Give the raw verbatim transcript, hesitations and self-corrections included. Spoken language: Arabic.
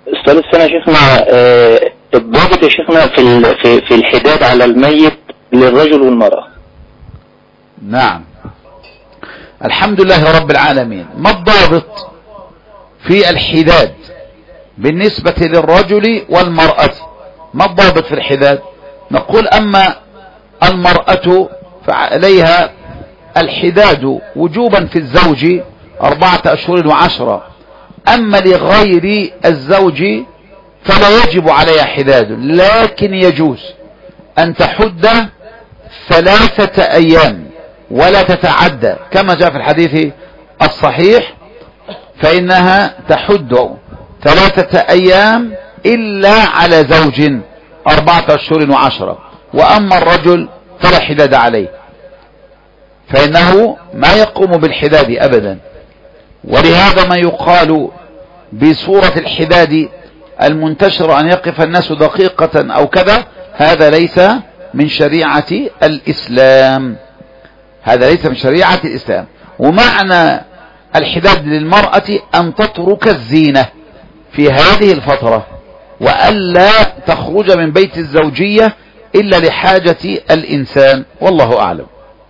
السؤال الثاني يا شيخنا، آه، الضابط يا شيخنا في ال- في في الحداد على الميت للرجل والمرأة. نعم، الحمد لله رب العالمين. ما الضابط في الحداد بالنسبة للرجل والمرأة؟ ما الضابط في الحداد؟ نقول أما المرأة فعليها الحداد وجوبا في الزوج أربعة أشهر وعشرة، أما لغير الزوج فلا يجب عليها حداد، لكن يجوز أن تحد ثلاثة أيام ولا تتعدى، كما جاء في الحديث الصحيح فإنها تحد ثلاثة أيام إلا على زوج أربعة أشهر وعشرة، وأما الرجل فلا حداد عليه، فإنه ما يقوم بالحداد أبدا. ولهذا ما يقال بصورة الحداد المنتشر أن يقف الناس دقيقة أو كذا، هذا ليس من شريعة الإسلام، هذا ليس من شريعة الإسلام. ومعنى الحداد للمرأة أن تترك الزينة في هذه الفترة وألا تخرج من بيت الزوجية إلا لحاجة الإنسان، والله أعلم.